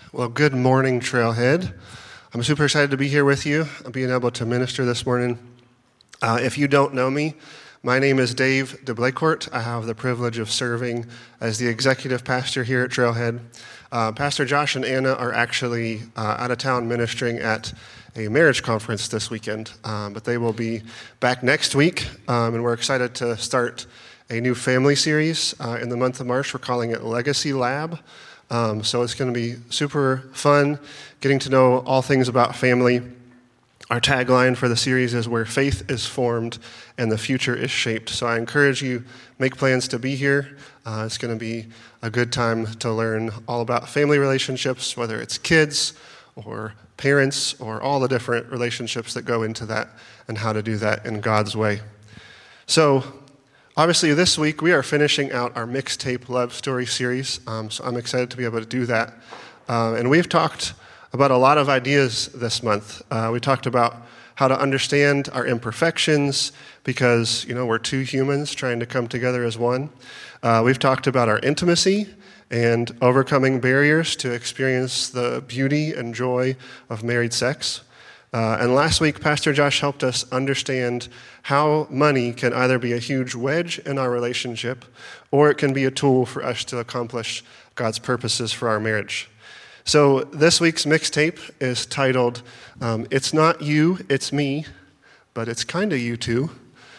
Well, good morning, Trailhead. I'm super excited to be here with you and being able to minister this morning. If you don't know me, my name is Dave DeBlakecourt. I have the privilege of serving as the executive pastor here at Trailhead. Pastor Josh and Anna are actually out of town ministering at a marriage conference this weekend, but they will be back next week, and we're excited to start a new family series in the month of March. We're calling it Legacy Lab. So it's going to be super fun getting to know all things about family. Our tagline for the series is where faith is formed and the future is shaped. So I encourage you, make plans to be here. It's going to be a good time to learn all about family relationships, whether it's kids or parents or all the different relationships that go into that and how to do that in God's way. So obviously, this week we are finishing out our mixtape love story series, so I'm excited to be able to do that. And we've talked about a lot of ideas this month. We talked about how to understand our imperfections because, we're two humans trying to come together as one. We've talked about our intimacy and overcoming barriers to experience the beauty and joy of married sex. And last week, Pastor Josh helped us understand how money can either be a huge wedge in our relationship or it can be a tool for us to accomplish God's purposes for our marriage. So this week's mixtape is titled, It's Not You, It's Me, but It's Kinda You Too.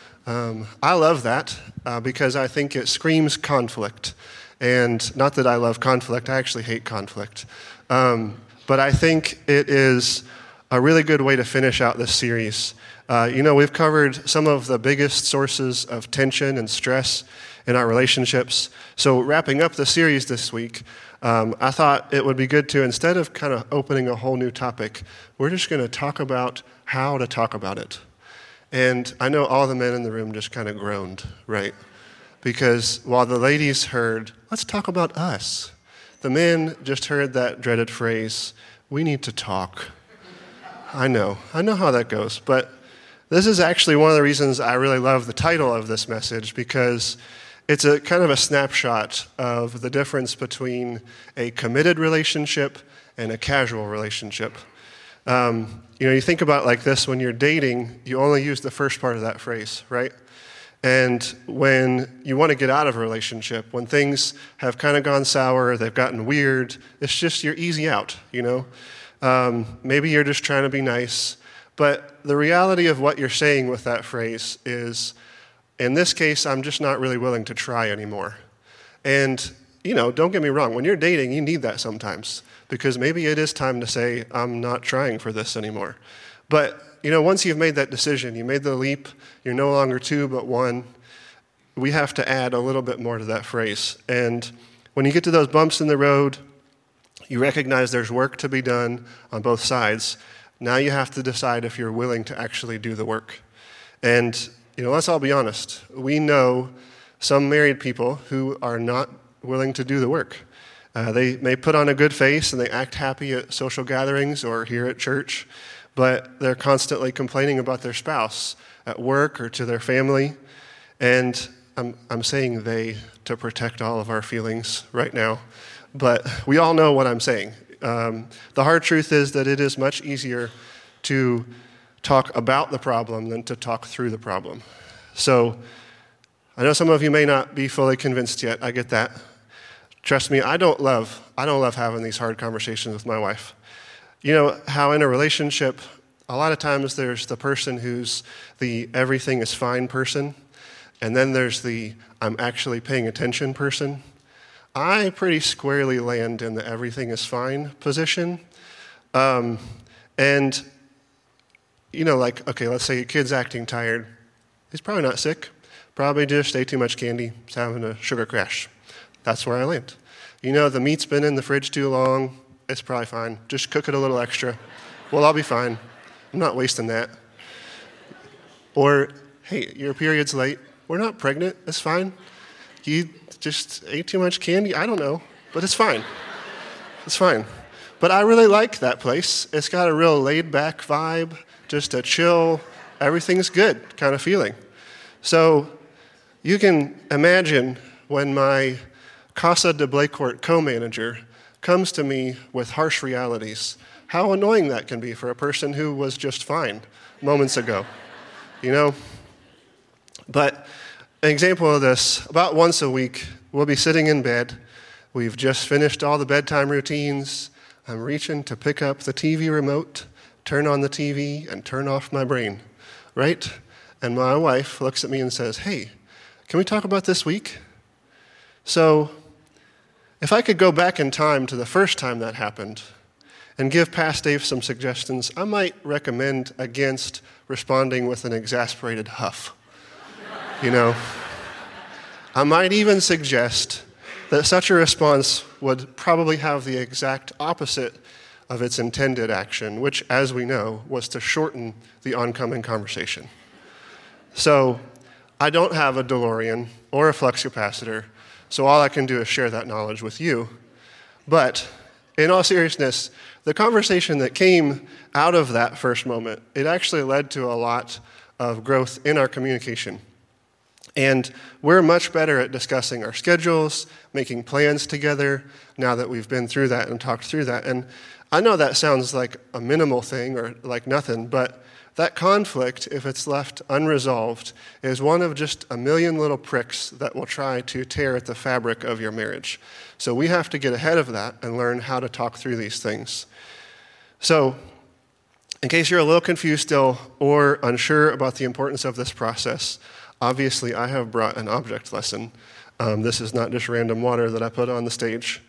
I love that because I think it screams conflict. And not that I love conflict, I actually hate conflict. But I think it is a really good way to finish out this series. We've covered some of the biggest sources of tension and stress in our relationships. So wrapping up the series this week, I thought it would be good to, instead of kind of opening a whole new topic, we're just going to talk about how to talk about it. And I know all the men in the room just kind of groaned, right? Because while the ladies heard, let's talk about us, the men just heard that dreaded phrase, we need to talk. I know how that goes, but this is actually one of the reasons I really love the title of this message, because it's a kind of a snapshot of the difference between a committed relationship and a casual relationship. You think about it like this: when you're dating, you only use the first part of that phrase, right? And when you want to get out of a relationship, when things have kind of gone sour, they've gotten weird, it's just you're easy out, Maybe you're just trying to be nice, but the reality of what you're saying with that phrase is, in this case, I'm just not really willing to try anymore. And, don't get me wrong, when you're dating, you need that sometimes, because maybe it is time to say, I'm not trying for this anymore. But, once you've made that decision, you made the leap, you're no longer two but one, we have to add a little bit more to that phrase. And when you get to those bumps in the road, you recognize there's work to be done on both sides. Now you have to decide if you're willing to actually do the work. And, let's all be honest. We know some married people who are not willing to do the work. They may put on a good face and they act happy at social gatherings or here at church, but they're constantly complaining about their spouse at work or to their family. And I'm saying they to protect all of our feelings right now. But we all know what I'm saying. The hard truth is that it is much easier to talk about the problem than to talk through the problem. So I know some of you may not be fully convinced yet. I get that. Trust me, I don't love having these hard conversations with my wife. You know how in a relationship, a lot of times there's the person who's the everything is fine person, and then there's the I'm actually paying attention person. I pretty squarely land in the everything is fine position. Okay, let's say your kid's acting tired. He's probably not sick. Probably just ate too much candy. He's having a sugar crash. That's where I land. The meat's been in the fridge too long. It's probably fine. Just cook it a little extra. Well, I'll be fine. I'm not wasting that. Or, hey, your period's late. We're not pregnant. It's fine. You just ate too much candy? I don't know, but it's fine. It's fine. But I really like that place. It's got a real laid-back vibe, just a chill, everything's good kind of feeling. So you can imagine when my Casa de Blakecourt co-manager comes to me with harsh realities. How annoying that can be for a person who was just fine moments ago, you know? But an example of this, about once a week, we'll be sitting in bed. We've just finished all the bedtime routines. I'm reaching to pick up the TV remote, turn on the TV, and turn off my brain, right? And my wife looks at me and says, "Hey, can we talk about this week?" So if I could go back in time to the first time that happened and give Past Dave some suggestions, I might recommend against responding with an exasperated huff. You know, I might even suggest that such a response would probably have the exact opposite of its intended action, which, as we know, was to shorten the oncoming conversation. So I don't have a DeLorean or a flux capacitor, so all I can do is share that knowledge with you. But in all seriousness, the conversation that came out of that first moment, it actually led to a lot of growth in our communication. And we're much better at discussing our schedules, making plans together, now that we've been through that and talked through that. And I know that sounds like a minimal thing or like nothing, but that conflict, if it's left unresolved, is one of just a million little pricks that will try to tear at the fabric of your marriage. So we have to get ahead of that and learn how to talk through these things. So, in case you're a little confused still or unsure about the importance of this process, obviously, I have brought an object lesson. This is not just random water that I put on the stage.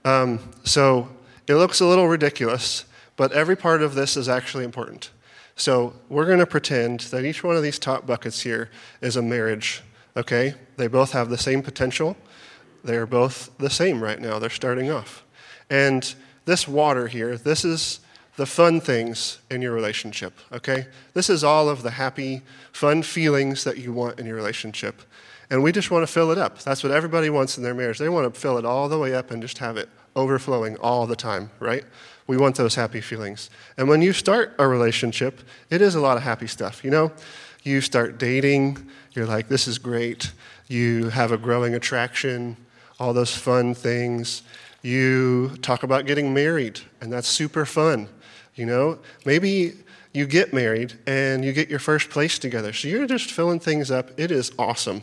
So it looks a little ridiculous, but every part of this is actually important. So we're going to pretend that each one of these top buckets here is a marriage, okay? They both have the same potential. They're both the same right now. They're starting off. And this water here, this is the fun things in your relationship, okay? This is all of the happy, fun feelings that you want in your relationship. And we just want to fill it up. That's what everybody wants in their marriage. They want to fill it all the way up and just have it overflowing all the time, right? We want those happy feelings. And when you start a relationship, it is a lot of happy stuff, you know? You start dating, you're like, this is great. You have a growing attraction, all those fun things. You talk about getting married, and that's super fun. You know, maybe you get married and you get your first place together. So you're just filling things up. It is awesome.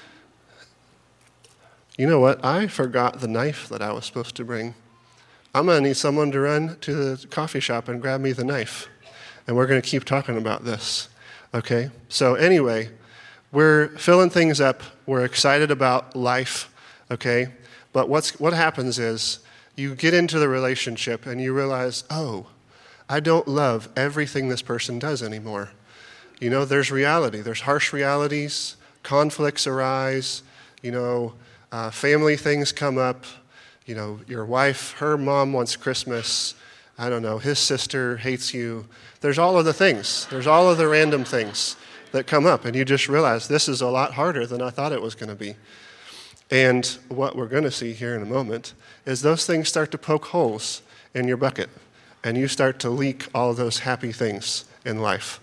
You know what? I forgot the knife that I was supposed to bring. I'm going to need someone to run to the coffee shop and grab me the knife. And we're going to keep talking about this. Okay? So anyway, we're filling things up. We're excited about life. Okay? But what happens is you get into the relationship and you realize, oh, I don't love everything this person does anymore. You know, there's reality. There's harsh realities. Conflicts arise. You know, family things come up. You know, your wife, her mom wants Christmas. I don't know, his sister hates you. There's all of the things. There's all of the random things that come up. And you just realize this is a lot harder than I thought it was going to be. And what we're going to see here in a moment is those things start to poke holes in your bucket. And you start to leak all of those happy things in life.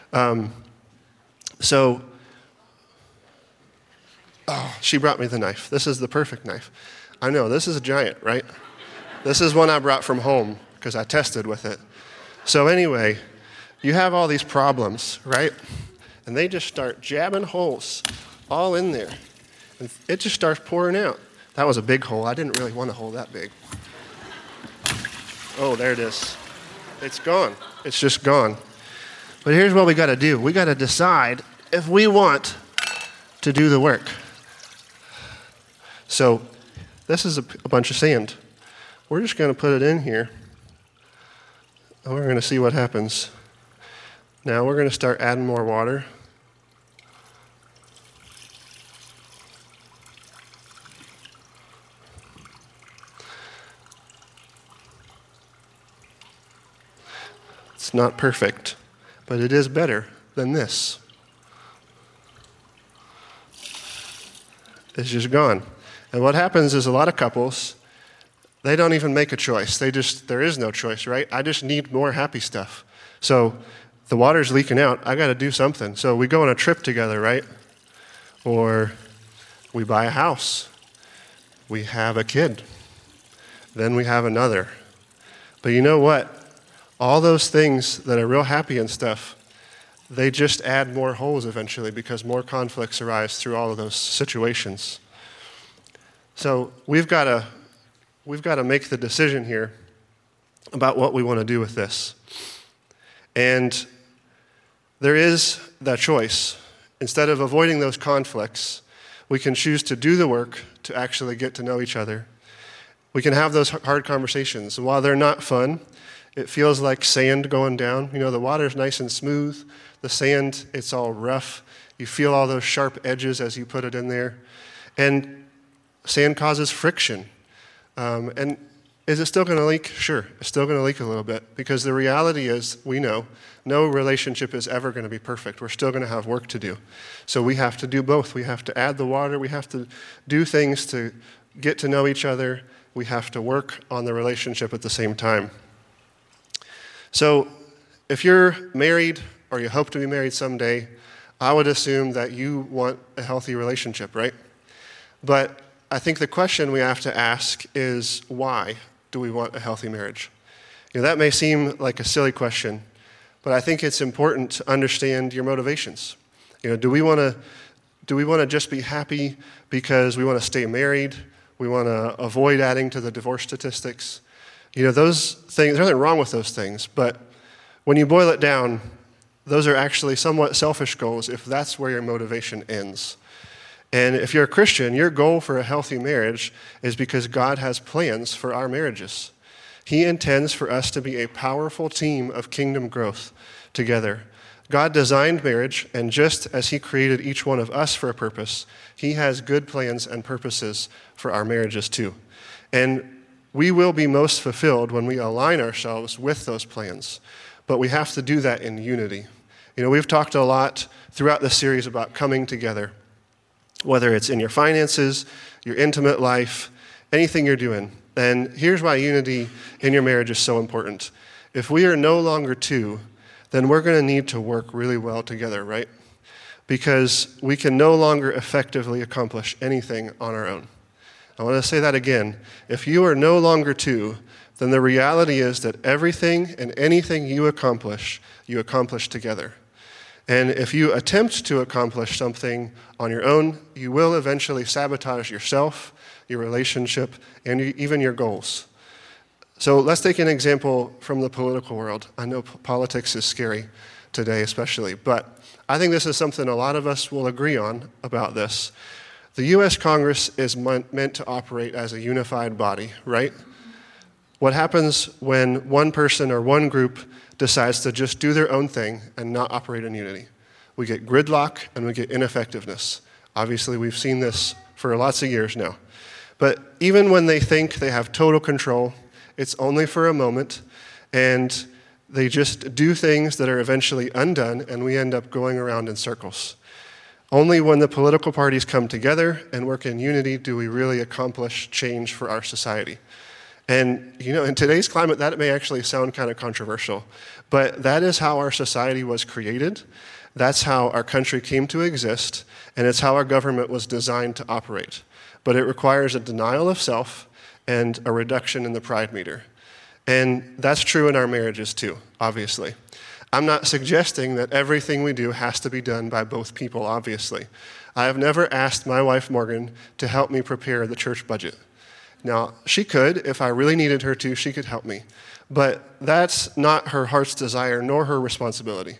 She brought me the knife. This is the perfect knife. I know, this is a giant, right? This is one I brought from home because I tested with it. So anyway, you have all these problems, right? And they just start jabbing holes all in there. And it just starts pouring out. That was a big hole. I didn't really want a hole that big. Oh, there it is. It's gone. It's just gone. But here's what we got to do. We got to decide if we want to do the work. So this is a bunch of sand. We're just going to put it in here, and we're going to see what happens. Now we're going to start adding more water. It's not perfect, but it is better than this. It's just gone. And what happens is a lot of couples, they don't even make a choice. There is no choice, right? I just need more happy stuff. So the water's leaking out. I got to do something. So we go on a trip together, right? Or we buy a house. We have a kid. then we have another. But you know what? All those things that are real happy and stuff, they just add more holes eventually because more conflicts arise through all of those situations. So we've got to make the decision here about what we want to do with this. And there is that choice. Instead of avoiding those conflicts, we can choose to do the work to actually get to know each other. We can have those hard conversations. And while they're not fun, it feels like sand going down. You know, the water's nice and smooth. The sand, it's all rough. You feel all those sharp edges as you put it in there. And sand causes friction. And is it still going to leak? Sure, it's still going to leak a little bit because the reality is, we know, no relationship is ever going to be perfect. We're still going to have work to do. So we have to do both. We have to add the water. We have to do things to get to know each other. We have to work on the relationship at the same time. So if you're married or you hope to be married someday, I would assume that you want a healthy relationship, right? But I think the question we have to ask is, why do we want a healthy marriage? You know, that may seem like a silly question, but I think it's important to understand your motivations. You know, do we want to just be happy because we want to stay married? We want to avoid adding to the divorce statistics? You know, those things, there's nothing wrong with those things, but when you boil it down, those are actually somewhat selfish goals if that's where your motivation ends. And if you're a Christian, your goal for a healthy marriage is because God has plans for our marriages. He intends for us to be a powerful team of kingdom growth together. God designed marriage, and just as He created each one of us for a purpose, He has good plans and purposes for our marriages too. And we will be most fulfilled when we align ourselves with those plans, but we have to do that in unity. You know, we've talked a lot throughout this series about coming together. Whether it's in your finances, your intimate life, anything you're doing. And here's why unity in your marriage is so important. If we are no longer two, then we're going to need to work really well together, right? Because we can no longer effectively accomplish anything on our own. I want to say that again. If you are no longer two, then the reality is that everything and anything you accomplish together. And if you attempt to accomplish something on your own, you will eventually sabotage yourself, your relationship, and even your goals. So let's take an example from the political world. I know politics is scary today especially, but I think this is something a lot of us will agree on about this. The U.S. Congress is meant to operate as a unified body, right? What happens when one person or one group decides to just do their own thing and not operate in unity? We get gridlock and we get ineffectiveness. Obviously, we've seen this for lots of years now. But even when they think they have total control, it's only for a moment, and they just do things that are eventually undone, and we end up going around in circles. Only when the political parties come together and work in unity do we really accomplish change for our society. And, you know, in today's climate, that may actually sound kind of controversial, but that is how our society was created. That's how our country came to exist, and it's how our government was designed to operate. But it requires a denial of self and a reduction in the pride meter. And that's true in our marriages too, obviously. I'm not suggesting that everything we do has to be done by both people, obviously. I have never asked my wife, Morgan, to help me prepare the church budget. Now, she could. If I really needed her to, she could help me. But that's not her heart's desire nor her responsibility.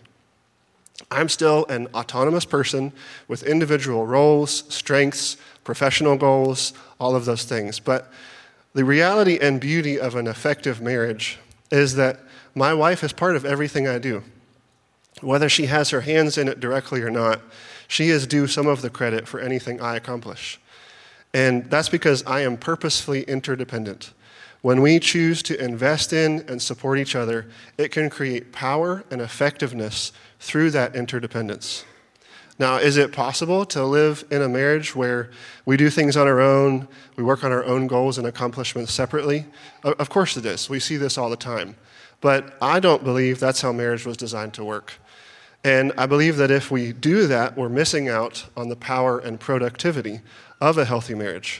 I'm still an autonomous person with individual roles, strengths, professional goals, all of those things. But the reality and beauty of an effective marriage is that my wife is part of everything I do. Whether she has her hands in it directly or not, she is due some of the credit for anything I accomplish. And that's because I am purposefully interdependent. When we choose to invest in and support each other, it can create power and effectiveness through that interdependence. Now, is it possible to live in a marriage where we do things on our own, we work on our own goals and accomplishments separately? Of course it is. We see this all the time. But I don't believe that's how marriage was designed to work. And I believe that if we do that, we're missing out on the power and productivity of a healthy marriage.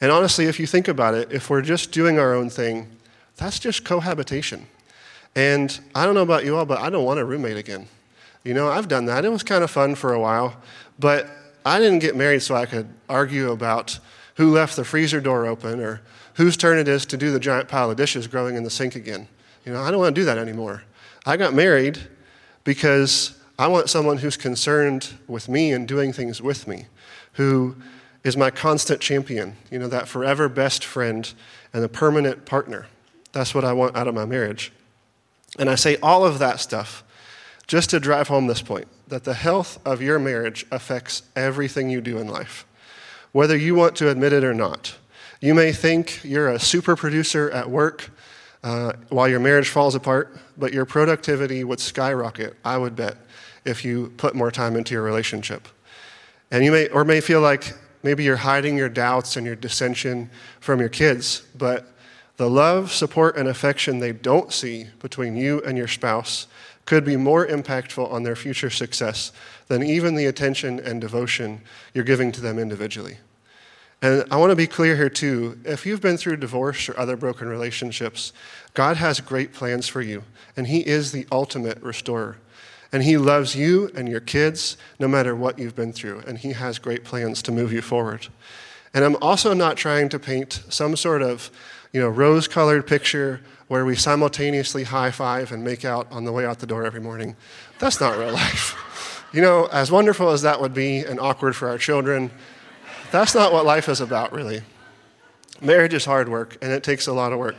And honestly, if you think about it, if we're just doing our own thing, that's just cohabitation. And I don't know about you all, but I don't want a roommate again. I've done that. It was kind of fun for a while, but I didn't get married so I could argue about who left the freezer door open or whose turn it is to do the giant pile of dishes growing in the sink again. I don't want to do that anymore. I got married because I want someone who's concerned with me and doing things with me, who is my constant champion, that forever best friend and a permanent partner. That's what I want out of my marriage. And I say all of that stuff just to drive home this point, that the health of your marriage affects everything you do in life, whether you want to admit it or not. You may think you're a super producer at work while your marriage falls apart, but your productivity would skyrocket, I would bet, if you put more time into your relationship. And you may feel like maybe you're hiding your doubts and your dissension from your kids, but the love, support, and affection they don't see between you and your spouse could be more impactful on their future success than even the attention and devotion you're giving to them individually. And I want to be clear here too, if you've been through divorce or other broken relationships, God has great plans for you, and He is the ultimate restorer. And He loves you and your kids no matter what you've been through, and He has great plans to move you forward. And I'm also not trying to paint some sort of rose-colored picture where we simultaneously high-five and make out on the way out the door every morning. That's not real life. As wonderful as that would be and awkward for our children, that's not what life is about, really. Marriage is hard work, and it takes a lot of work.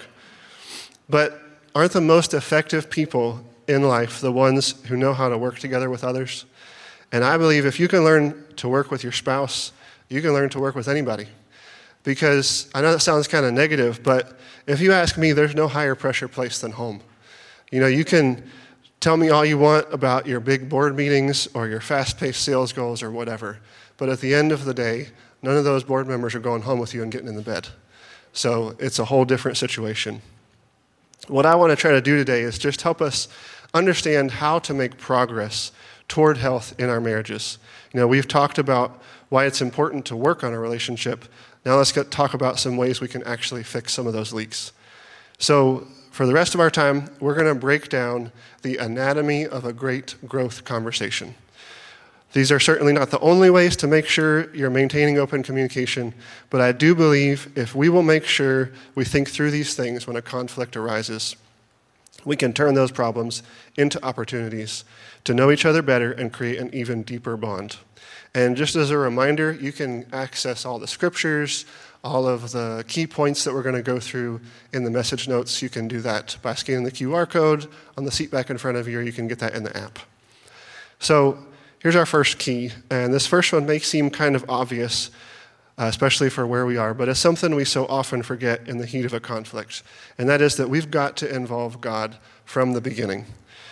But aren't the most effective people in life the ones who know how to work together with others? And I believe if you can learn to work with your spouse, you can learn to work with anybody. Because I know that sounds kind of negative, but if you ask me, there's no higher pressure place than home. You can tell me all you want about your big board meetings or your fast-paced sales goals or whatever, but at the end of the day, none of those board members are going home with you and getting in the bed. So it's a whole different situation. What I want to try to do today is just help us understand how to make progress toward health in our marriages. We've talked about why it's important to work on a relationship. Now let's talk about some ways we can actually fix some of those leaks. So for the rest of our time, we're going to break down the anatomy of a great growth conversation. These are certainly not the only ways to make sure you're maintaining open communication, but I do believe if we will make sure we think through these things when a conflict arises, we can turn those problems into opportunities to know each other better and create an even deeper bond. And just as a reminder, you can access all the scriptures, all of the key points that we're going to go through in the message notes. You can do that by scanning the QR code on the seat back in front of you, or you can get that in the app. So here's our first key, and this first one may seem kind of obvious, especially for where we are, but it's something we so often forget in the heat of a conflict, and that is that we've got to involve God from the beginning.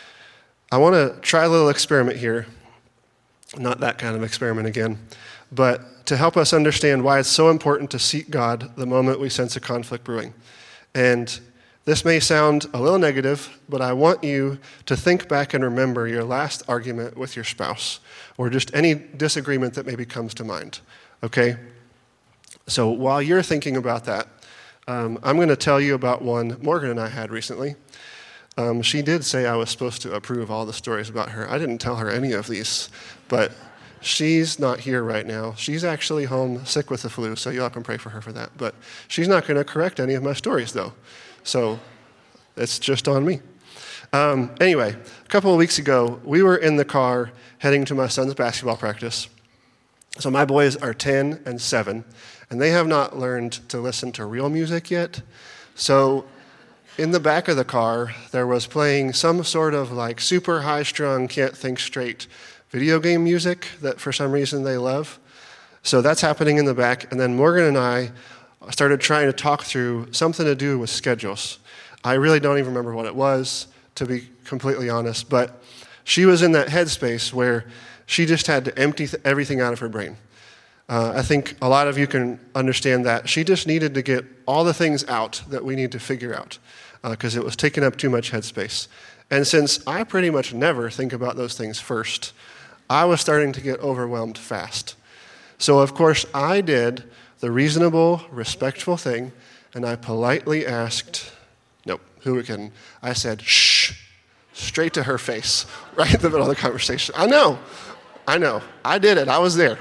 I want to try a little experiment here. Not that kind of experiment again, but to help us understand why it's so important to seek God the moment we sense a conflict brewing. And this may sound a little negative, but I want you to think back and remember your last argument with your spouse, or just any disagreement that maybe comes to mind, okay? So while you're thinking about that, I'm going to tell you about one Morgan and I had recently. She did say I was supposed to approve all the stories about her. I didn't tell her any of these, but she's not here right now. She's actually home sick with the flu, so y'all can pray for her for that. But she's not going to correct any of my stories, though. So it's just on me. Anyway, a couple of weeks ago, we were in the car heading to my son's basketball practice. So my boys are 10 and 7, and they have not learned to listen to real music yet. So in the back of the car, there was playing some sort of like super high-strung, can't think straight video game music that for some reason they love. So that's happening in the back. And then Morgan and I started trying to talk through something to do with schedules. I really don't even remember what it was, to be completely honest, but she was in that headspace where she just had to empty everything out of her brain. I think a lot of you can understand that. She just needed to get all the things out that we need to figure out because it was taking up too much headspace. And since I pretty much never think about those things first, I was starting to get overwhelmed fast. So, of course, I did the reasonable, respectful thing, and I politely asked, nope, who we kidding? I said, shh, straight to her face, right in the middle of the conversation. I know. I did it. I was there.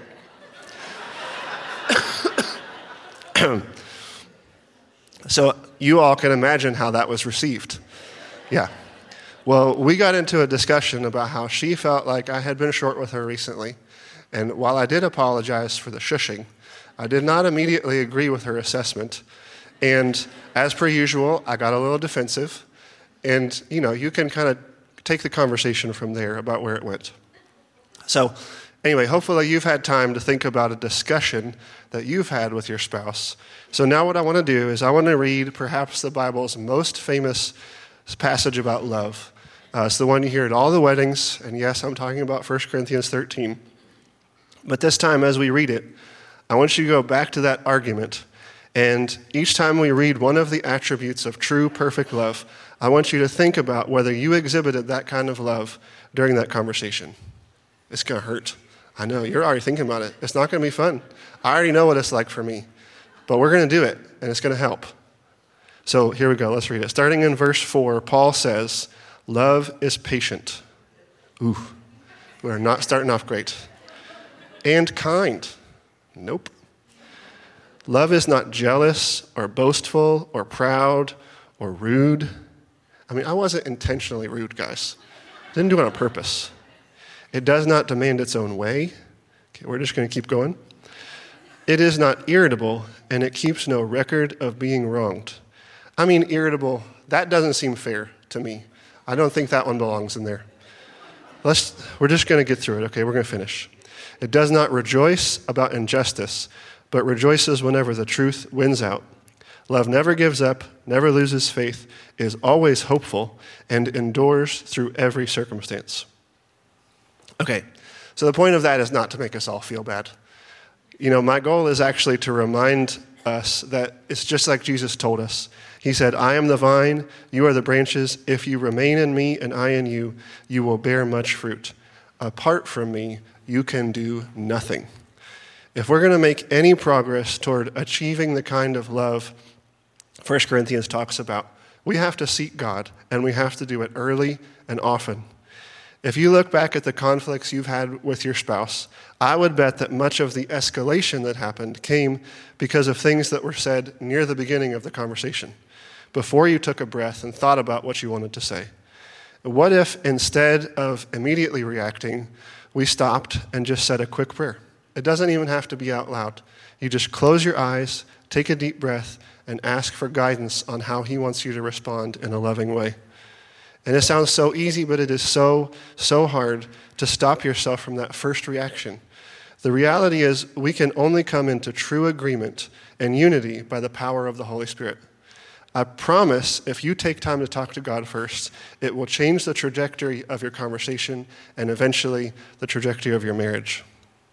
So you all can imagine how that was received. Yeah. Well, we got into a discussion about how she felt like I had been short with her recently. And while I did apologize for the shushing, I did not immediately agree with her assessment. And as per usual, I got a little defensive. And, you can kind of take the conversation from there about where it went. So anyway, hopefully you've had time to think about a discussion that you've had with your spouse. So now what I want to do is I want to read perhaps the Bible's most famous passage about love. It's the one you hear at all the weddings, and yes, I'm talking about 1 Corinthians 13. But this time as we read it, I want you to go back to that argument, and each time we read one of the attributes of true, perfect love, I want you to think about whether you exhibited that kind of love during that conversation. It's going to hurt. I know, you're already thinking about it. It's not going to be fun. I already know what it's like for me, but we're going to do it, and it's going to help. So here we go. Let's read it. Starting in verse 4, Paul says, love is patient. Ooh, we're not starting off great. And kind. Nope. Love is not jealous or boastful or proud or rude. I wasn't intentionally rude, guys. Didn't do it on purpose. It does not demand its own way. Okay, we're just going to keep going. It is not irritable, and it keeps no record of being wronged. Irritable, that doesn't seem fair to me. I don't think that one belongs in there. We're just going to get through it, okay? We're going to finish. It does not rejoice about injustice, but rejoices whenever the truth wins out. Love never gives up, never loses faith, is always hopeful, and endures through every circumstance. Okay, so the point of that is not to make us all feel bad. My goal is actually to remind us that it's just like Jesus told us. He said, I am the vine, you are the branches. If you remain in me and I in you, you will bear much fruit. Apart from me, you can do nothing. If we're going to make any progress toward achieving the kind of love 1 Corinthians talks about, we have to seek God, and we have to do it early and often. If you look back at the conflicts you've had with your spouse, I would bet that much of the escalation that happened came because of things that were said near the beginning of the conversation, before you took a breath and thought about what you wanted to say. What if instead of immediately reacting, we stopped and just said a quick prayer? It doesn't even have to be out loud. You just close your eyes, take a deep breath, and ask for guidance on how he wants you to respond in a loving way. And it sounds so easy, but it is so hard to stop yourself from that first reaction. The reality is we can only come into true agreement and unity by the power of the Holy Spirit. I promise if you take time to talk to God first, it will change the trajectory of your conversation and eventually the trajectory of your marriage.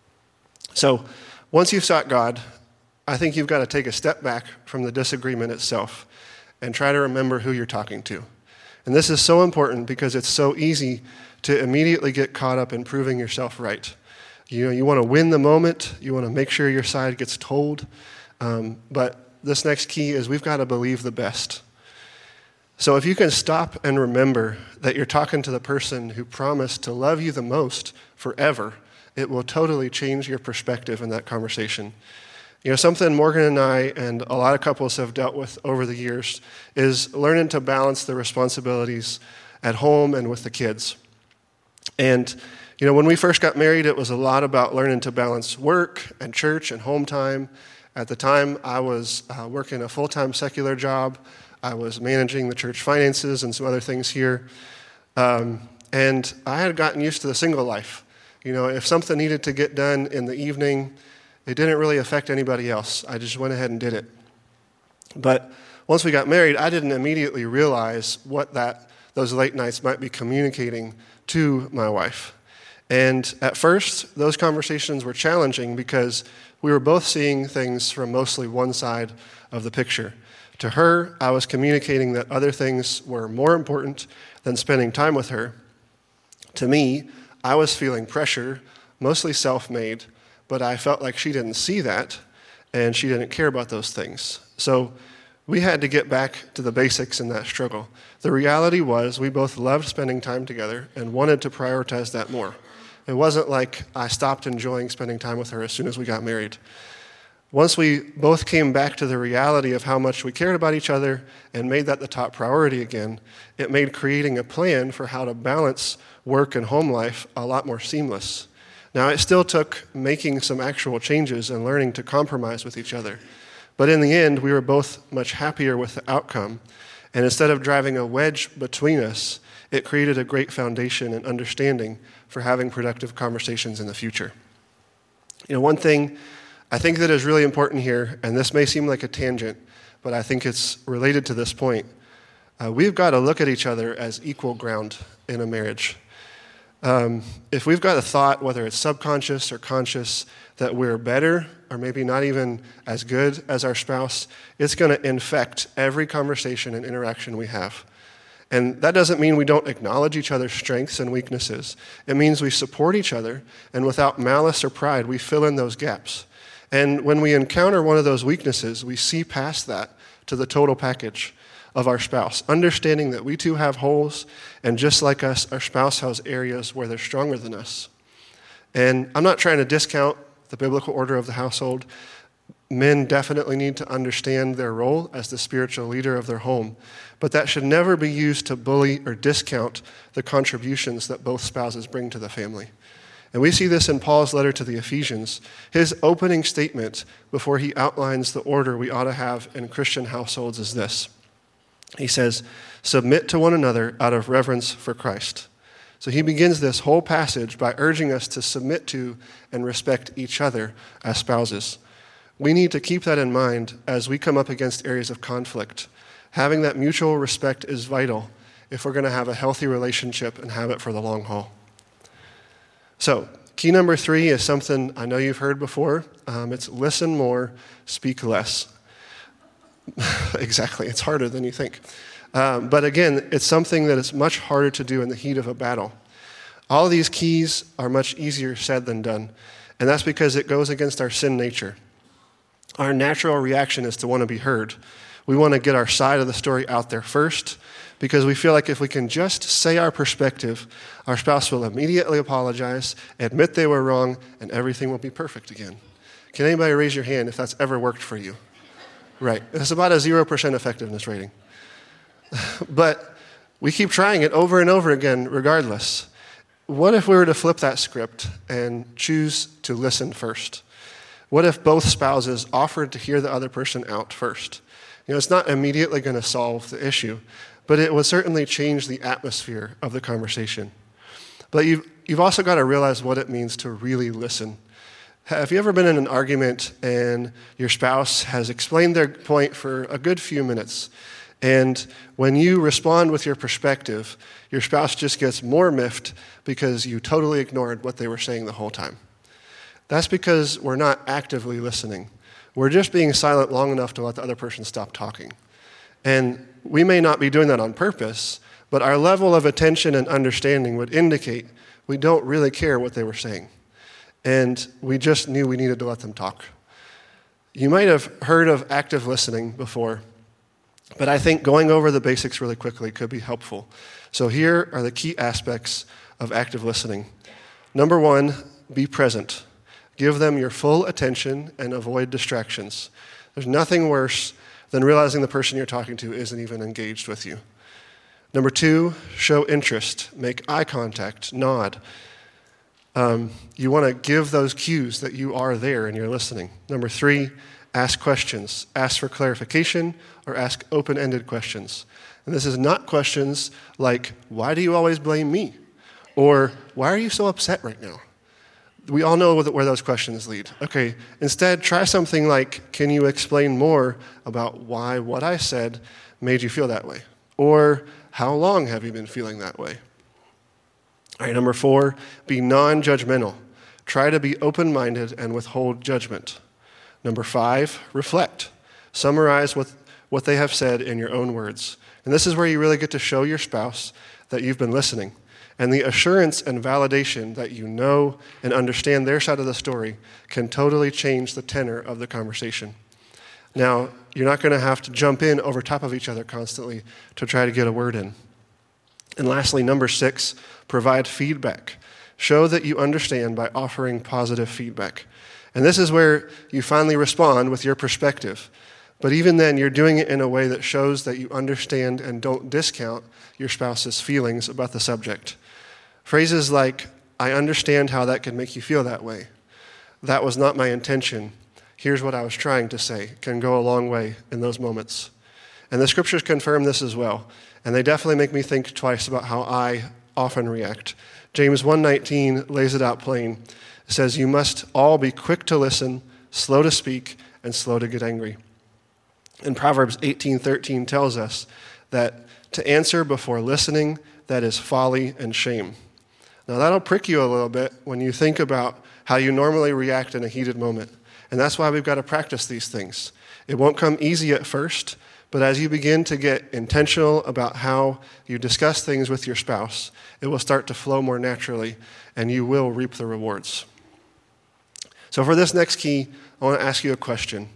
So once you've sought God, I think you've got to take a step back from the disagreement itself and try to remember who you're talking to. And this is so important because it's so easy to immediately get caught up in proving yourself right. You want to win the moment. You want to make sure your side gets told. But this next key is we've got to believe the best. So if you can stop and remember that you're talking to the person who promised to love you the most forever, it will totally change your perspective in that conversation. Something Morgan and I and a lot of couples have dealt with over the years is learning to balance the responsibilities at home and with the kids. And, when we first got married, it was a lot about learning to balance work and church and home time. At the time, I was working a full-time secular job. I was managing the church finances and some other things here. And I had gotten used to the single life. If something needed to get done in the evening, it didn't really affect anybody else. I just went ahead and did it. But once we got married, I didn't immediately realize what those late nights might be communicating to my wife. And at first, those conversations were challenging because we were both seeing things from mostly one side of the picture. To her, I was communicating that other things were more important than spending time with her. To me, I was feeling pressure, mostly self-made, but I felt like she didn't see that, and she didn't care about those things. So we had to get back to the basics in that struggle. The reality was we both loved spending time together and wanted to prioritize that more. It wasn't like I stopped enjoying spending time with her as soon as we got married. Once we both came back to the reality of how much we cared about each other and made that the top priority again, it made creating a plan for how to balance work and home life a lot more seamless. Now, it still took making some actual changes and learning to compromise with each other. But in the end, we were both much happier with the outcome. And instead of driving a wedge between us, it created a great foundation and understanding for having productive conversations in the future. One thing I think that is really important here, and this may seem like a tangent, but I think it's related to this point. We've got to look at each other as equal ground in a marriage. If we've got a thought, whether it's subconscious or conscious, that we're better or maybe not even as good as our spouse, it's going to infect every conversation and interaction we have. And that doesn't mean we don't acknowledge each other's strengths and weaknesses. It means we support each other, and without malice or pride, we fill in those gaps. And when we encounter one of those weaknesses, we see past that to the total package of our spouse, understanding that we too have holes, and just like us, our spouse has areas where they're stronger than us. And I'm not trying to discount the biblical order of the household. Men definitely need to understand their role as the spiritual leader of their home, but that should never be used to bully or discount the contributions that both spouses bring to the family. And we see this in Paul's letter to the Ephesians. His opening statement before he outlines the order we ought to have in Christian households is this. He says, "Submit to one another out of reverence for Christ." So he begins this whole passage by urging us to submit to and respect each other as spouses. We need to keep that in mind as we come up against areas of conflict. Having that mutual respect is vital if we're going to have a healthy relationship and have it for the long haul. So, key number 3 is something I know you've heard before. It's listen more, speak less. Exactly, it's harder than you think. But again, it's something that is much harder to do in the heat of a battle. All of these keys are much easier said than done, and that's because it goes against our sin nature. Our natural reaction is to want to be heard. We want to get our side of the story out there first, because we feel like if we can just say our perspective, our spouse will immediately apologize, admit they were wrong, and everything will be perfect again. Can anybody raise your hand if that's ever worked for you? Right. It's about a 0% effectiveness rating. But we keep trying it over and over again regardless. What if we were to flip that script and choose to listen first? What if both spouses offered to hear the other person out first? It's not immediately going to solve the issue, but it will certainly change the atmosphere of the conversation. But you've also got to realize what it means to really listen. Have you ever been in an argument and your spouse has explained their point for a good few minutes, and when you respond with your perspective, your spouse just gets more miffed because you totally ignored what they were saying the whole time? That's because we're not actively listening. We're just being silent long enough to let the other person stop talking. And we may not be doing that on purpose, but our level of attention and understanding would indicate we don't really care what they were saying. And we just knew we needed to let them talk. You might have heard of active listening before, but I think going over the basics really quickly could be helpful. So here are the key aspects of active listening. Number 1, be present. Give them your full attention and avoid distractions. There's nothing worse than realizing the person you're talking to isn't even engaged with you. Number 2, show interest. Make eye contact, nod. You want to give those cues that you are there and you're listening. Number 3, ask questions. Ask for clarification or ask open-ended questions. And this is not questions like, why do you always blame me? Or why are you so upset right now? We all know where those questions lead. Okay, instead, try something like, can you explain more about why what I said made you feel that way? Or how long have you been feeling that way? All right, number 4, be non-judgmental. Try to be open-minded and withhold judgment. Number 5, reflect. Summarize what they have said in your own words. And this is where you really get to show your spouse that you've been listening. And the assurance and validation that you know and understand their side of the story can totally change the tenor of the conversation. Now, you're not going to have to jump in over top of each other constantly to try to get a word in. And lastly, number 6, provide feedback. Show that you understand by offering positive feedback. And this is where you finally respond with your perspective. But even then, you're doing it in a way that shows that you understand and don't discount your spouse's feelings about the subject. Phrases like, I understand how that can make you feel that way. That was not my intention. Here's what I was trying to say, can go a long way in those moments. And the scriptures confirm this as well. And they definitely make me think twice about how I often react. James 1:19 lays it out plain. It says, you must all be quick to listen, slow to speak, and slow to get angry. And Proverbs 18:13 tells us that to answer before listening, that is folly and shame. Now that'll prick you a little bit when you think about how you normally react in a heated moment. And that's why we've got to practice these things. It won't come easy at first, but as you begin to get intentional about how you discuss things with your spouse, it will start to flow more naturally, and you will reap the rewards. So for this next key, I want to ask you a question.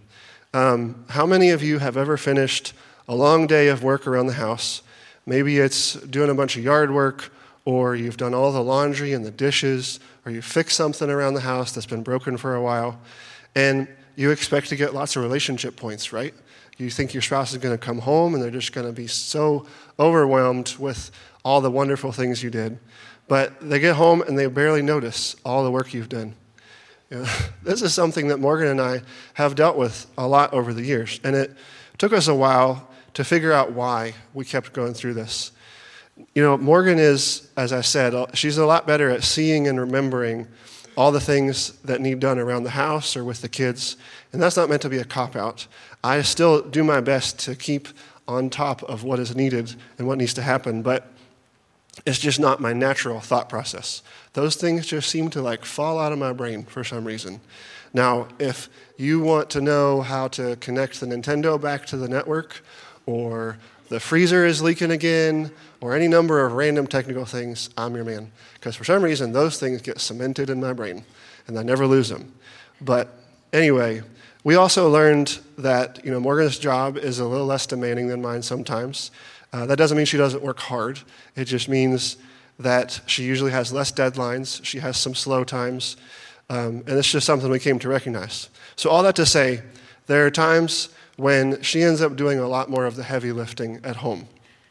How many of you have ever finished a long day of work around the house? Maybe it's doing a bunch of yard work, or you've done all the laundry and the dishes, or you fixed something around the house that's been broken for a while, and you expect to get lots of relationship points, right? You think your spouse is going to come home and they're just going to be so overwhelmed with all the wonderful things you did. But they get home and they barely notice all the work you've done. You know, this is something that Morgan and I have dealt with a lot over the years. And it took us a while to figure out why we kept going through this. You know, Morgan is, as I said, she's a lot better at seeing and remembering all the things that need done around the house or with the kids. And that's not meant to be a cop-out. I still do my best to keep on top of what is needed and what needs to happen, but it's just not my natural thought process. Those things just seem to fall out of my brain for some reason. Now, if you want to know how to connect the Nintendo back to the network, or the freezer is leaking again, or any number of random technical things, I'm your man. Because for some reason, those things get cemented in my brain, and I never lose them. But anyway, we also learned that Morgan's job is a little less demanding than mine sometimes. That doesn't mean she doesn't work hard. It just means that she usually has less deadlines. She has some slow times. And it's just something we came to recognize. So all that to say, there are times when she ends up doing a lot more of the heavy lifting at home.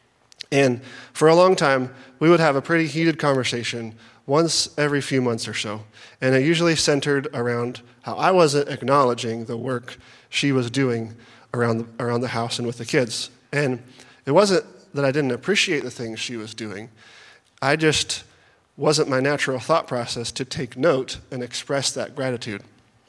And for a long time, we would have a pretty heated conversation once every few months or so. And it usually centered around how I wasn't acknowledging the work she was doing around the house and with the kids. And it wasn't that I didn't appreciate the things she was doing. I just wasn't my natural thought process to take note and express that gratitude.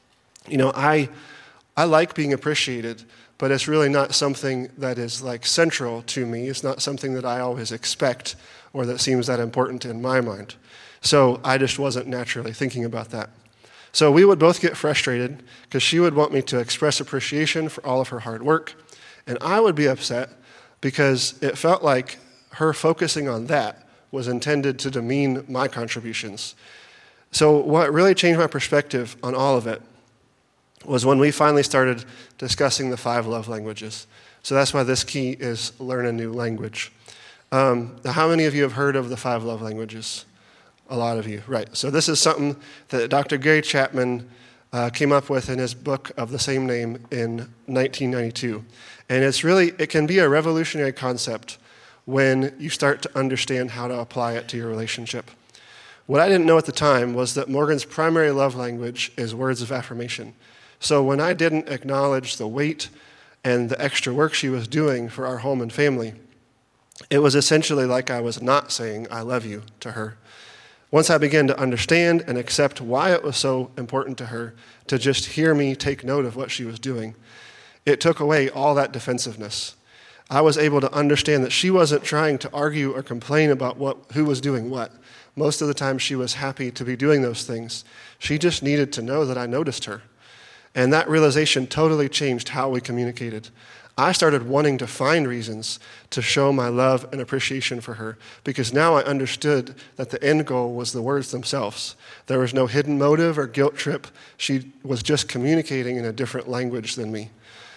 I like being appreciated, but it's really not something that is central to me. It's not something that I always expect or that seems that important in my mind. So I just wasn't naturally thinking about that. So we would both get frustrated because she would want me to express appreciation for all of her hard work, and I would be upset because it felt like her focusing on that was intended to demean my contributions. So what really changed my perspective on all of it was when we finally started discussing the 5 love languages. So that's why this key is learn a new language. Now, how many of you have heard of the 5 love languages? A lot of you, right. So this is something that Dr. Gary Chapman came up with in his book of the same name in 1992. And it can be a revolutionary concept when you start to understand how to apply it to your relationship. What I didn't know at the time was that Morgan's primary love language is words of affirmation. So when I didn't acknowledge the weight and the extra work she was doing for our home and family, it was essentially like I was not saying I love you to her. Once I began to understand and accept why it was so important to her to just hear me take note of what she was doing, it took away all that defensiveness. I was able to understand that she wasn't trying to argue or complain about who was doing what. Most of the time she was happy to be doing those things. She just needed to know that I noticed her. And that realization totally changed how we communicated. I started wanting to find reasons to show my love and appreciation for her because now I understood that the end goal was the words themselves. There was no hidden motive or guilt trip. She was just communicating in a different language than me.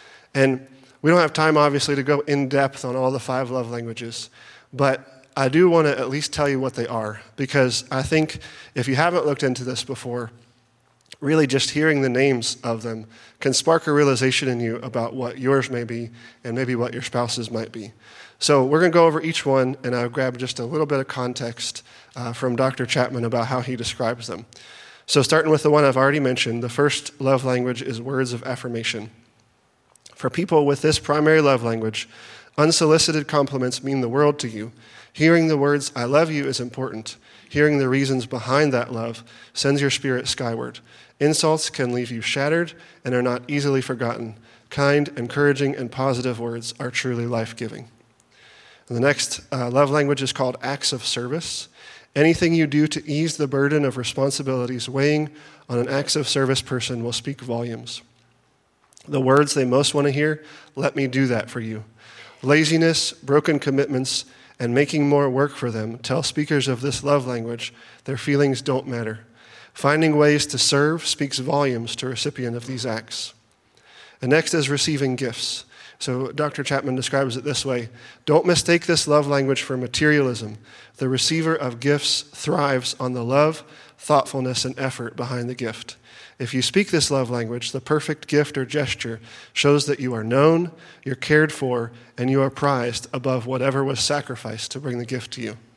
And we don't have time, obviously, to go in depth on all the 5 love languages, but I do want to at least tell you what they are, because I think if you haven't looked into this before, really just hearing the names of them can spark a realization in you about what yours may be and maybe what your spouse's might be. So we're going to go over each one, and I'll grab just a little bit of context from Dr. Chapman about how he describes them. So starting with the one I've already mentioned, the first love language is words of affirmation. For people with this primary love language, unsolicited compliments mean the world to you. Hearing the words, "I love you," is important. Hearing the reasons behind that love sends your spirit skyward. Insults can leave you shattered and are not easily forgotten. Kind, encouraging, and positive words are truly life-giving. And the next love language is called acts of service. Anything you do to ease the burden of responsibilities weighing on an acts of service person will speak volumes. The words they most want to hear, "Let me do that for you." Laziness, broken commitments, and making more work for them tell speakers of this love language their feelings don't matter. Finding ways to serve speaks volumes to recipient of these acts. And next is receiving gifts. So Dr. Chapman describes it this way: don't mistake this love language for materialism. The receiver of gifts thrives on the love, thoughtfulness, and effort behind the gift. If you speak this love language, the perfect gift or gesture shows that you are known, you're cared for, and you are prized above whatever was sacrificed to bring the gift to you.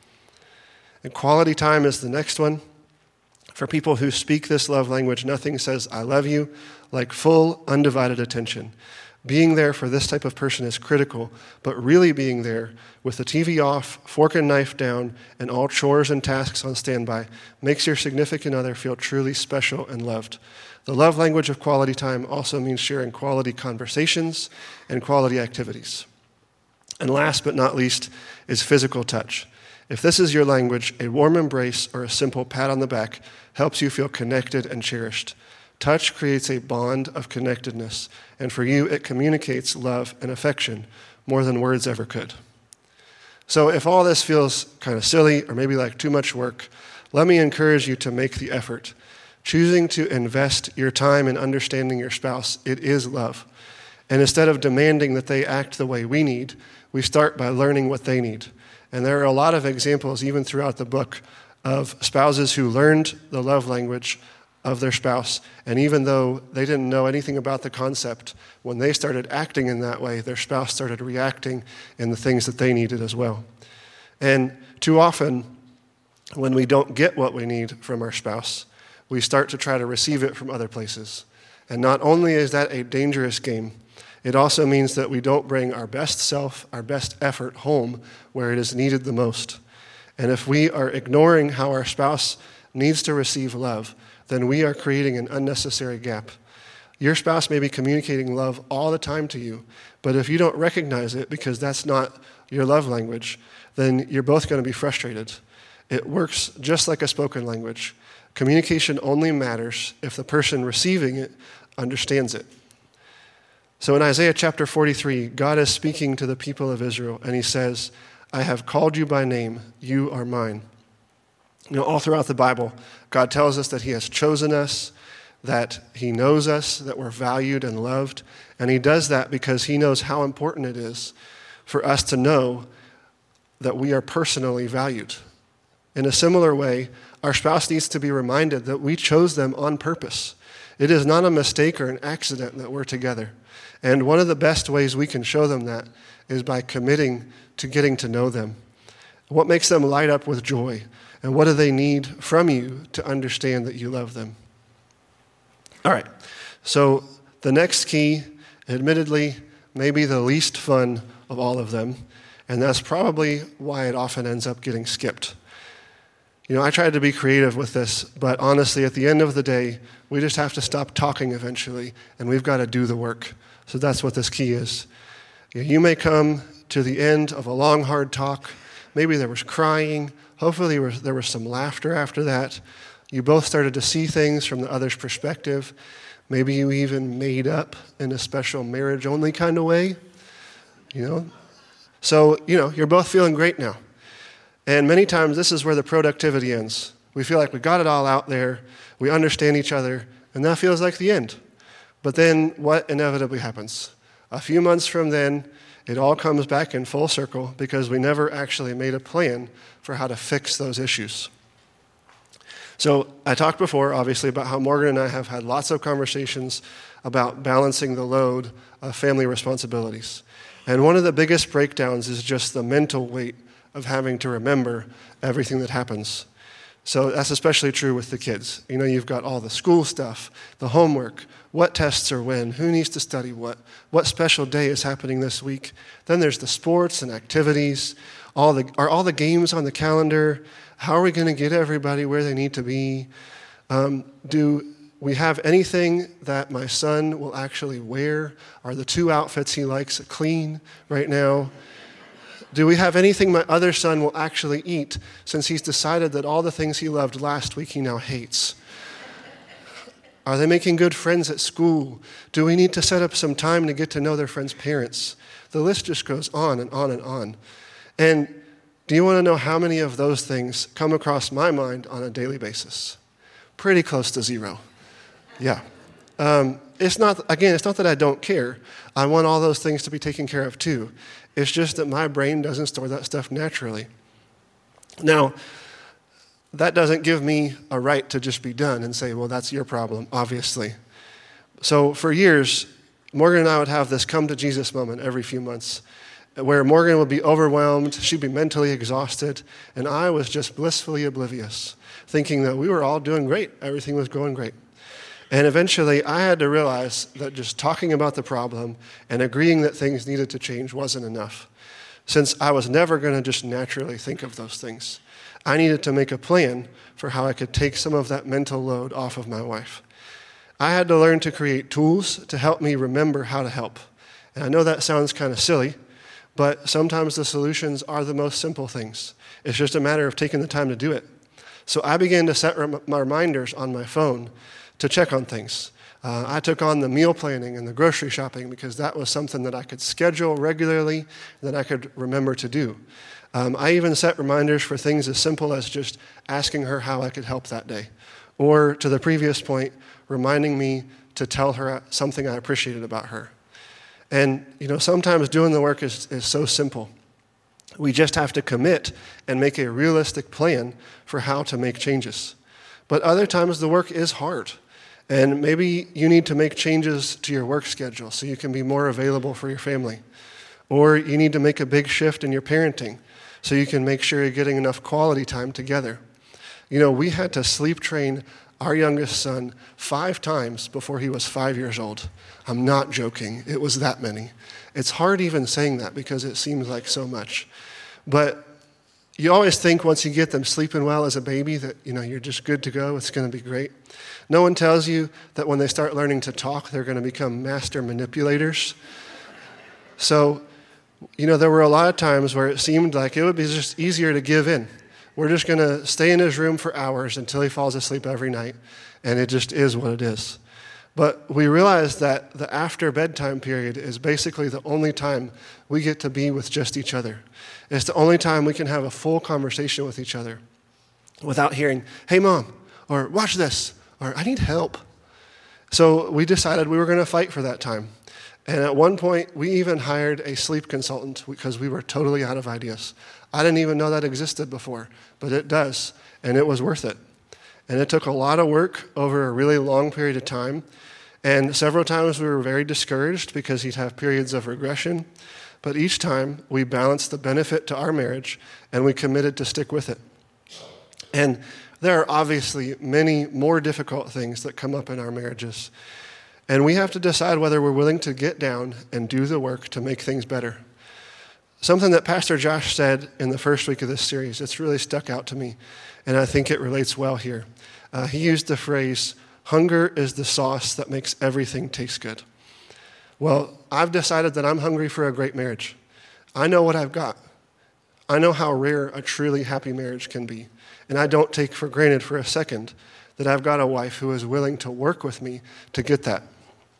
And quality time is the next one. For people who speak this love language, nothing says "I love you" like full, undivided attention. Being there for this type of person is critical, but really being there with the TV off, fork and knife down, and all chores and tasks on standby makes your significant other feel truly special and loved. The love language of quality time also means sharing quality conversations and quality activities. And last but not least is physical touch. If this is your language, a warm embrace or a simple pat on the back helps you feel connected and cherished. Touch creates a bond of connectedness, and for you, it communicates love and affection more than words ever could. So if all this feels kind of silly or maybe like too much work, let me encourage you to make the effort. Choosing to invest your time in understanding your spouse, it is love. And instead of demanding that they act the way we need, we start by learning what they need. And there are a lot of examples, even throughout the book, of spouses who learned the love language of their spouse, and even though they didn't know anything about the concept, when they started acting in that way, their spouse started reacting in the things that they needed as well. And too often, when we don't get what we need from our spouse, we start to try to receive it from other places. And not only is that a dangerous game, it also means that we don't bring our best self, our best effort home where it is needed the most. And if we are ignoring how our spouse needs to receive love, then we are creating an unnecessary gap. Your spouse may be communicating love all the time to you, but if you don't recognize it because that's not your love language, then you're both going to be frustrated. It works just like a spoken language. Communication only matters if the person receiving it understands it. So in Isaiah chapter 43, God is speaking to the people of Israel, and he says, "I have called you by name, you are mine." You know, all throughout the Bible, God tells us that he has chosen us, that he knows us, that we're valued and loved, and he does that because he knows how important it is for us to know that we are personally valued. In a similar way, our spouse needs to be reminded that we chose them on purpose. It is not a mistake or an accident that we're together. And one of the best ways we can show them that is by committing to getting to know them. What makes them light up with joy? And what do they need from you to understand that you love them? All right, so the next key, admittedly, may be the least fun of all of them, and that's probably why it often ends up getting skipped. You know, I tried to be creative with this, but honestly, at the end of the day, we just have to stop talking eventually, and we've got to do the work. So that's what this key is. You may come to the end of a long, hard talk. Maybe there was crying. Hopefully there was some laughter after that. You both started to see things from the other's perspective. Maybe you even made up in a special marriage-only kind of way. you know? So, you're both feeling great now. And many times this is where the productivity ends. We feel like we got it all out there, we understand each other, and that feels like the end. But then what inevitably happens? A few months from then, it all comes back in full circle because we never actually made a plan for how to fix those issues. So I talked before, obviously, about how Morgan and I have had lots of conversations about balancing the load of family responsibilities. And one of the biggest breakdowns is just the mental weight of having to remember everything that happens. So that's especially true with the kids. You've got all the school stuff, the homework, what tests are when, who needs to study what special day is happening this week. Then there's the sports and activities, are all the games on the calendar, how are we going to get everybody where they need to be? Do we have anything that my son will actually wear? Are the 2 outfits he likes clean right now? Do we have anything my other son will actually eat since he's decided that all the things he loved last week he now hates? Are they making good friends at school? Do we need to set up some time to get to know their friends' parents? The list just goes on and on and on. And do you want to know how many of those things come across my mind on a daily basis? Pretty close to 0. Yeah. It's not that I don't care. I want all those things to be taken care of too. It's just that my brain doesn't store that stuff naturally. Now, that doesn't give me a right to just be done and say, well, that's your problem, obviously. So for years, Morgan and I would have this come to Jesus moment every few months where Morgan would be overwhelmed, she'd be mentally exhausted, and I was just blissfully oblivious, thinking that we were all doing great, everything was going great. And eventually, I had to realize that just talking about the problem and agreeing that things needed to change wasn't enough, since I was never going to just naturally think of those things. I needed to make a plan for how I could take some of that mental load off of my wife. I had to learn to create tools to help me remember how to help. And I know that sounds kind of silly, but sometimes the solutions are the most simple things. It's just a matter of taking the time to do it. So I began to set reminders on my phone to check on things. I took on the meal planning and the grocery shopping because that was something that I could schedule regularly and that I could remember to do. I even set reminders for things as simple as just asking her how I could help that day. Or, to the previous point, reminding me to tell her something I appreciated about her. And, sometimes doing the work is so simple. We just have to commit and make a realistic plan for how to make changes. But other times the work is hard. And maybe you need to make changes to your work schedule so you can be more available for your family. Or you need to make a big shift in your parenting so you can make sure you're getting enough quality time together. We had to sleep train our youngest son 5 times before he was 5 years old. I'm not joking. It was that many. It's hard even saying that because it seems like so much. But you always think once you get them sleeping well as a baby that, you're just good to go. It's going to be great. No one tells you that when they start learning to talk, they're going to become master manipulators. So, there were a lot of times where it seemed like it would be just easier to give in. We're just going to stay in his room for hours until he falls asleep every night, and it just is what it is. But we realized that the after bedtime period is basically the only time we get to be with just each other. It's the only time we can have a full conversation with each other without hearing, hey, Mom, or watch this, or I need help. So we decided we were going to fight for that time. And at one point, we even hired a sleep consultant because we were totally out of ideas. I didn't even know that existed before, but it does, and it was worth it. And it took a lot of work over a really long period of time, and several times we were very discouraged because he'd have periods of regression, but each time we balanced the benefit to our marriage, and we committed to stick with it. And there are obviously many more difficult things that come up in our marriages, and we have to decide whether we're willing to get down and do the work to make things better. Something that Pastor Josh said in the first week of this series, it's really stuck out to me, and I think it relates well here. He used the phrase, hunger is the sauce that makes everything taste good. Well, I've decided that I'm hungry for a great marriage. I know what I've got. I know how rare a truly happy marriage can be, and I don't take for granted for a second that I've got a wife who is willing to work with me to get that.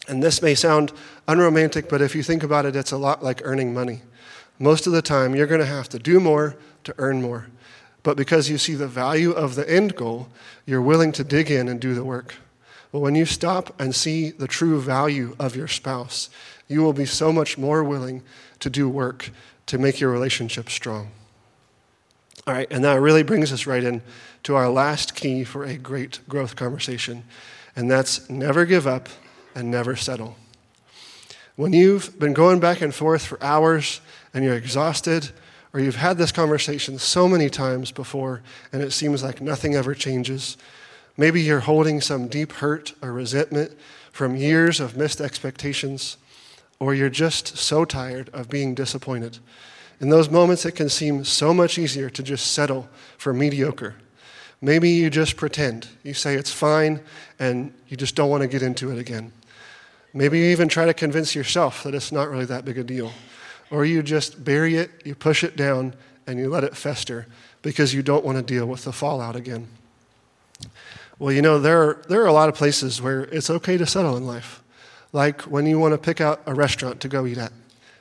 And this may sound unromantic, but if you think about it, it's a lot like earning money. Most of the time, you're going to have to do more to earn more. But because you see the value of the end goal, you're willing to dig in and do the work. But when you stop and see the true value of your spouse, you will be so much more willing to do work to make your relationship strong. All right, and that really brings us right in to our last key for a great growth conversation, and that's never give up and never settle. When you've been going back and forth for hours and you're exhausted, or you've had this conversation so many times before and it seems like nothing ever changes, maybe you're holding some deep hurt or resentment from years of missed expectations, or you're just so tired of being disappointed. In those moments, it can seem so much easier to just settle for mediocre. Maybe you just pretend. You say it's fine, and you just don't want to get into it again. Maybe you even try to convince yourself that it's not really that big a deal. Or you just bury it, you push it down, and you let it fester because you don't want to deal with the fallout again. Well, there are a lot of places where it's okay to settle in life. Like when you want to pick out a restaurant to go eat at.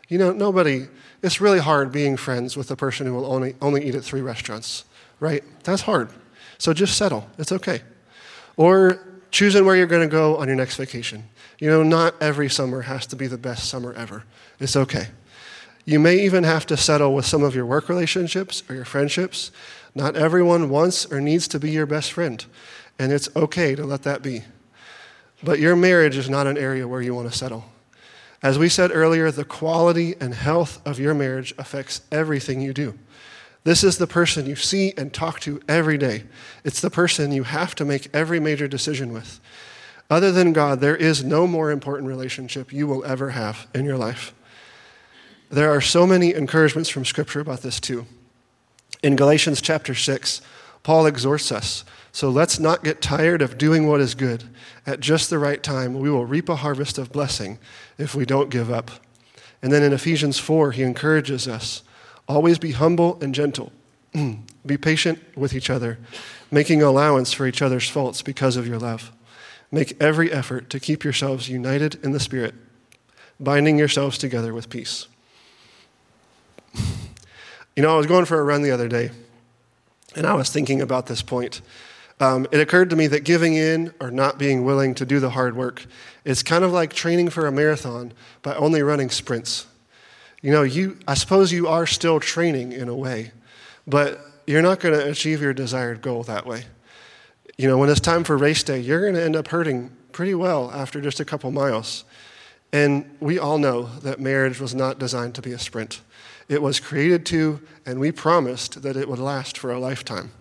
It's really hard being friends with a person who will only eat at 3 restaurants, right? That's hard. So just settle. It's okay. Or choosing where you're going to go on your next vacation. Not every summer has to be the best summer ever. It's okay. You may even have to settle with some of your work relationships or your friendships. Not everyone wants or needs to be your best friend, and it's okay to let that be. But your marriage is not an area where you want to settle. As we said earlier, the quality and health of your marriage affects everything you do. This is the person you see and talk to every day. It's the person you have to make every major decision with. Other than God, there is no more important relationship you will ever have in your life. There are so many encouragements from Scripture about this too. In Galatians chapter 6, Paul exhorts us, so let's not get tired of doing what is good. At just the right time, we will reap a harvest of blessing if we don't give up. And then in Ephesians 4, he encourages us, always be humble and gentle. Be patient with each other, making allowance for each other's faults because of your love. Make every effort to keep yourselves united in the Spirit, binding yourselves together with peace. I was going for a run the other day, and I was thinking about this point. It occurred to me that giving in or not being willing to do the hard work is kind of like training for a marathon by only running sprints. I suppose you are still training in a way, but you're not going to achieve your desired goal that way. When it's time for race day, you're going to end up hurting pretty well after just a couple miles. And we all know that marriage was not designed to be a sprint. It was created to, and we promised that it would last for a lifetime.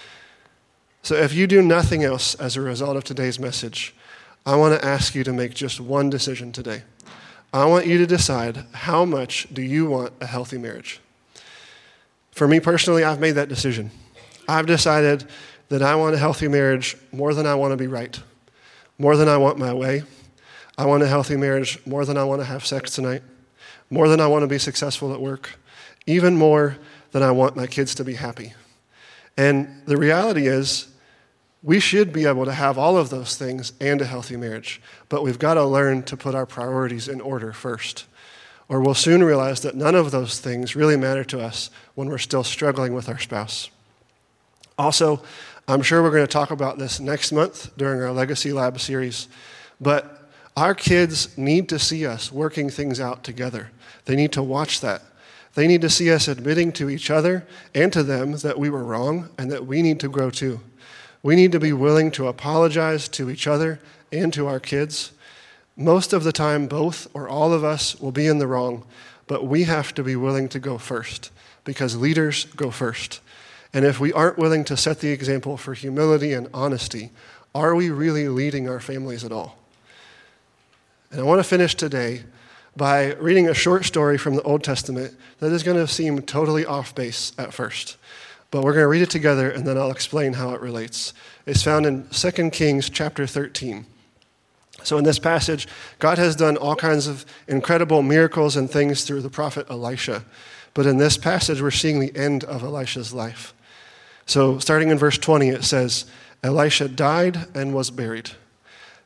So if you do nothing else as a result of today's message, I want to ask you to make just one decision today. I want you to decide, how much do you want a healthy marriage? For me personally, I've made that decision. I've decided that I want a healthy marriage more than I want to be right, more than I want my way. I want a healthy marriage more than I want to have sex tonight, more than I want to be successful at work, even more than I want my kids to be happy. And the reality is, we should be able to have all of those things and a healthy marriage, but we've got to learn to put our priorities in order first, or we'll soon realize that none of those things really matter to us when we're still struggling with our spouse. Also, I'm sure we're going to talk about this next month during our Legacy Lab series, but our kids need to see us working things out together. They need to watch that. They need to see us admitting to each other and to them that we were wrong and that we need to grow too. We need to be willing to apologize to each other and to our kids. Most of the time, both or all of us will be in the wrong, but we have to be willing to go first because leaders go first. And if we aren't willing to set the example for humility and honesty, are we really leading our families at all? And I want to finish today by reading a short story from the Old Testament that is going to seem totally off base at first. But we're going to read it together, and then I'll explain how it relates. It's found in 2 Kings chapter 13. So in this passage, God has done all kinds of incredible miracles and things through the prophet Elisha. But in this passage, we're seeing the end of Elisha's life. So starting in verse 20, it says, Elisha died and was buried.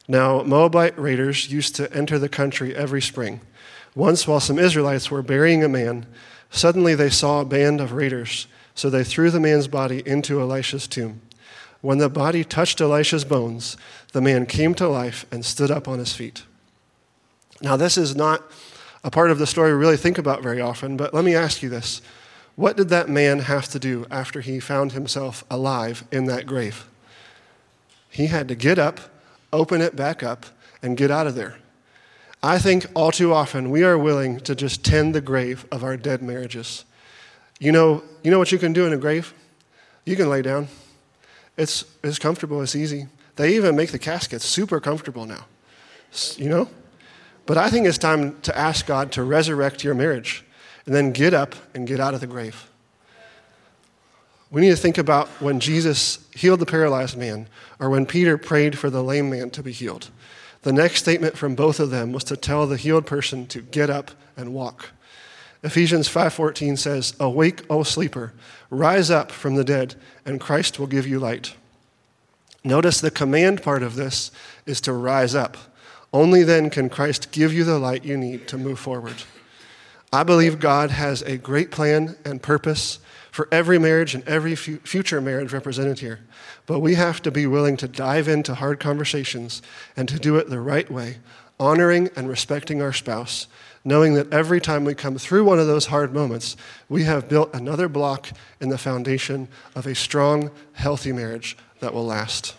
Now, Moabite raiders used to enter the country every spring. Once, while some Israelites were burying a man, suddenly they saw a band of raiders, so they threw the man's body into Elisha's tomb. When the body touched Elisha's bones, the man came to life and stood up on his feet. Now, this is not a part of the story we really think about very often, but let me ask you this. What did that man have to do after he found himself alive in that grave? He had to get up, open it back up, and get out of there. I think all too often we are willing to just tend the grave of our dead marriages. You know what you can do in a grave? You can lay down. It's comfortable, it's easy. They even make the caskets super comfortable now, But I think it's time to ask God to resurrect your marriage and then get up and get out of the grave. We need to think about when Jesus healed the paralyzed man or when Peter prayed for the lame man to be healed. The next statement from both of them was to tell the healed person to get up and walk. Ephesians 5:14 says, "Awake, O sleeper, rise up from the dead, and Christ will give you light." Notice the command part of this is to rise up. Only then can Christ give you the light you need to move forward. I believe God has a great plan and purpose for every marriage and every future marriage represented here. But we have to be willing to dive into hard conversations and to do it the right way, honoring and respecting our spouse, knowing that every time we come through one of those hard moments, we have built another block in the foundation of a strong, healthy marriage that will last.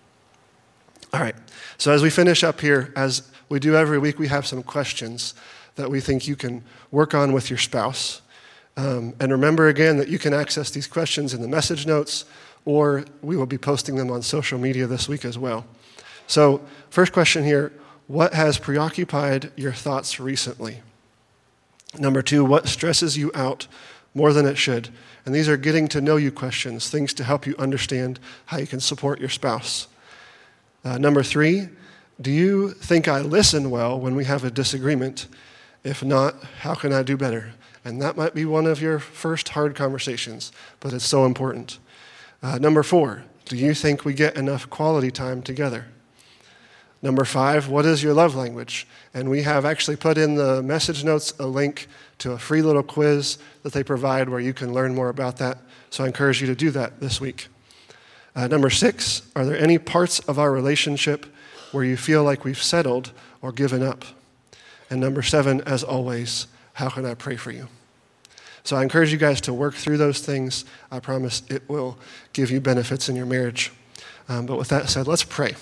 All right, so as we finish up here, as we do every week, we have some questions that we think you can work on with your spouse. And remember again that you can access these questions in the message notes, or we will be posting them on social media this week as well. So first question here, what has preoccupied your thoughts recently? Number 2, what stresses you out more than it should? And these are getting to know you questions, things to help you understand how you can support your spouse. Number 3, do you think I listen well when we have a disagreement? If not, how can I do better? And that might be one of your first hard conversations, but it's so important. Number 4, do you think we get enough quality time together? Number 5, what is your love language? And we have actually put in the message notes a link to a free little quiz that they provide where you can learn more about that. So I encourage you to do that this week. Number 6, are there any parts of our relationship where you feel like we've settled or given up? And number 7, as always, how can I pray for you? So I encourage you guys to work through those things. I promise it will give you benefits in your marriage. But with that said, let's pray.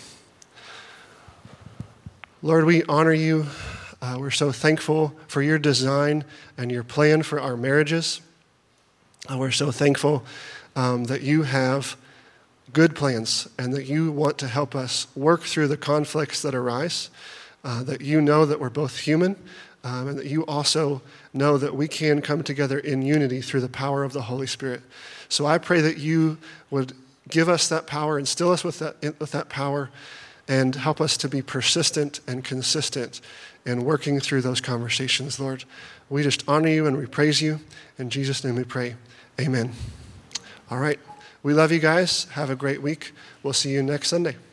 Lord, we honor you. We're so thankful for your design and your plan for our marriages. We're so thankful that you have good plans and that you want to help us work through the conflicts that arise, that you know that we're both human, and that you also know that we can come together in unity through the power of the Holy Spirit. So I pray that you would give us that power, instill us with that power, and help us to be persistent and consistent in working through those conversations, Lord. We just honor you and we praise you. In Jesus' name we pray. Amen. All right. We love you guys. Have a great week. We'll see you next Sunday.